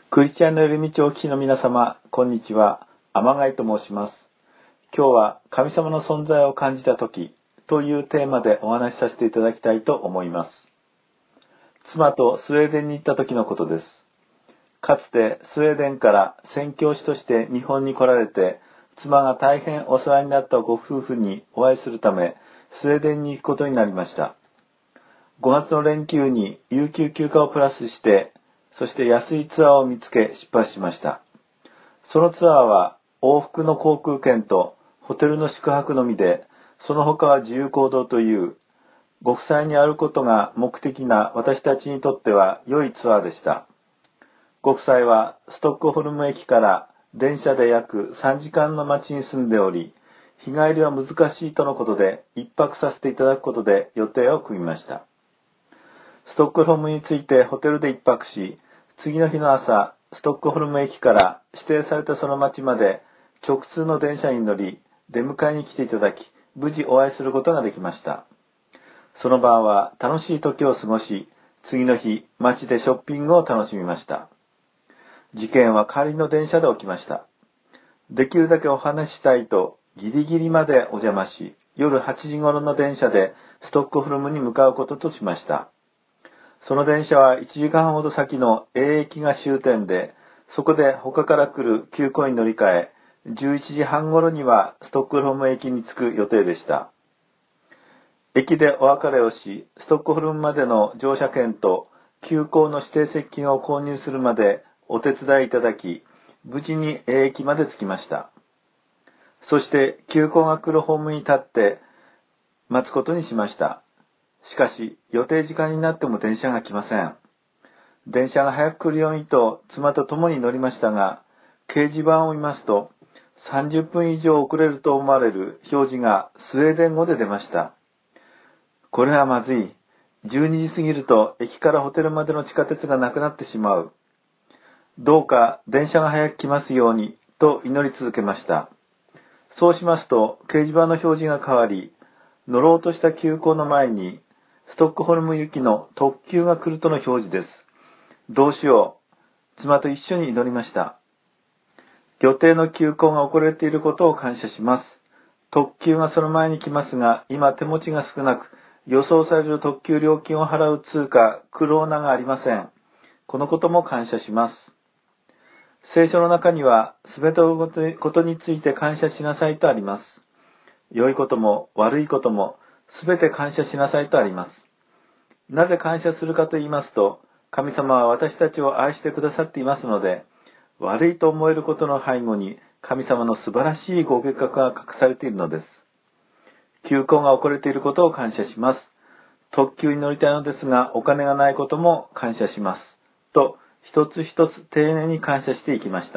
クリスチャンの寄り道をお聞きの皆様、こんにちは。天貝と申します。今日は神様の存在を感じたときというテーマでお話しさせていただきたいと思います。妻とスウェーデンに行った時のことです。かつてスウェーデンから宣教師として日本に来られて、妻が大変お世話になったご夫婦にお会いするため、スウェーデンに行くことになりました。5月の連休に有給休暇をプラスして、そして安いツアーを見つけ出発しました。そのツアーは往復の航空券とホテルの宿泊のみで、その他は自由行動というご夫妻にあることが目的な私たちにとっては良いツアーでした。ご夫妻はストックホルム駅から電車で約3時間の町に住んでおり、日帰りは難しいとのことで一泊させていただくことで予定を組みました。ストックホルムに着いてホテルで一泊し、次の日の朝、ストックホルム駅から指定されたその町まで直通の電車に乗り、出迎えに来ていただき、無事お会いすることができました。その晩は楽しい時を過ごし、次の日、街でショッピングを楽しみました。事件は帰りの電車で起きました。できるだけお話ししたいと、ギリギリまでお邪魔し、夜8時頃の電車でストックホルムに向かうこととしました。その電車は1時間ほど先の A 駅が終点で、そこで他から来る急行に乗り換え、11時半頃にはストックホルム駅に着く予定でした。駅でお別れをし、ストックホルムまでの乗車券と急行の指定席券を購入するまでお手伝いいただき、無事に A 駅まで着きました。そして急行が来るホームに立って待つことにしました。しかし、予定時間になっても電車が来ません。電車が早く来るようにと妻と共に乗りましたが、掲示板を見ますと、30分以上遅れると思われる表示がスウェーデン語で出ました。これはまずい。12時過ぎると駅からホテルまでの地下鉄がなくなってしまう。どうか電車が早く来ますようにと祈り続けました。そうしますと、掲示板の表示が変わり、乗ろうとした急行の前に、ストックホルム行きの特急が来るとの表示です。どうしよう。妻と一緒に祈りました。予定の急行が遅れていることを感謝します。特急がその前に来ますが、今手持ちが少なく、予想される特急料金を払う通貨、クローナがありません。このことも感謝します。聖書の中には、すべてのことについて感謝しなさいとあります。良いことも悪いことも、すべて感謝しなさいとあります。なぜ感謝するかと言いますと、神様は私たちを愛してくださっていますので、悪いと思えることの背後に神様の素晴らしいご計画が隠されているのです。急行が遅れていることを感謝します。特急に乗りたいのですがお金がないことも感謝します。と、一つ一つ丁寧に感謝していきました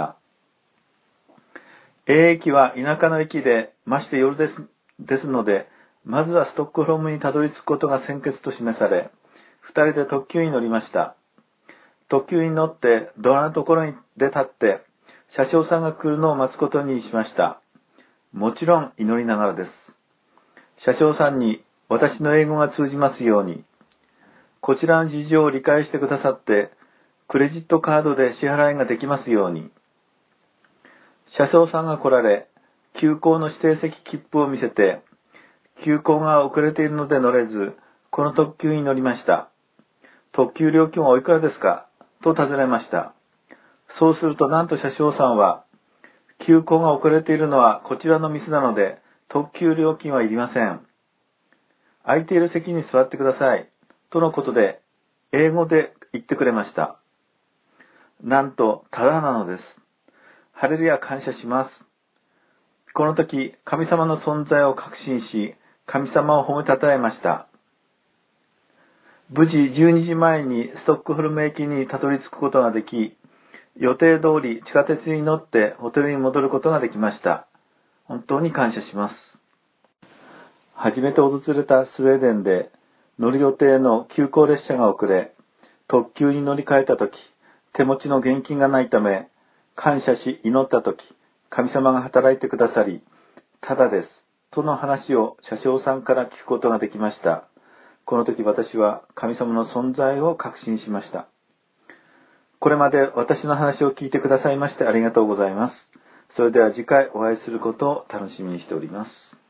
。A 駅は田舎の駅で、まして夜ですので、まずはストックホルムにたどり着くことが先決と示され、二人で特急に乗りました。特急に乗ってドアのところで立って、車掌さんが来るのを待つことにしました。もちろん祈りながらです。車掌さんに私の英語が通じますように、こちらの事情を理解してくださって、クレジットカードで支払いができますように。車掌さんが来られ、急行の指定席切符を見せて、急行が遅れているので乗れず、この特急に乗りました。特急料金はおいくらですかと尋ねました。そうするとなんと車掌さんは、急行が遅れているのはこちらのミスなので、特急料金はいりません。空いている席に座ってください。とのことで、英語で言ってくれました。なんと、ただなのです。ハレルヤ感謝します。この時、神様の存在を確信し、神様を褒めたたえました。無事12時前にストックホルム駅にたどり着くことができ、予定通り地下鉄に乗ってホテルに戻ることができました。本当に感謝します。初めて訪れたスウェーデンで乗る予定の急行列車が遅れ、特急に乗り換えたとき、手持ちの現金がないため、感謝し祈ったとき、神様が働いてくださり、ただです、との話を車掌さんから聞くことができました。この時私は神様の存在を確信しました。 これまで私の話を聞いてくださいましてありがとうございます。それでは次回お会いすることを楽しみにしております。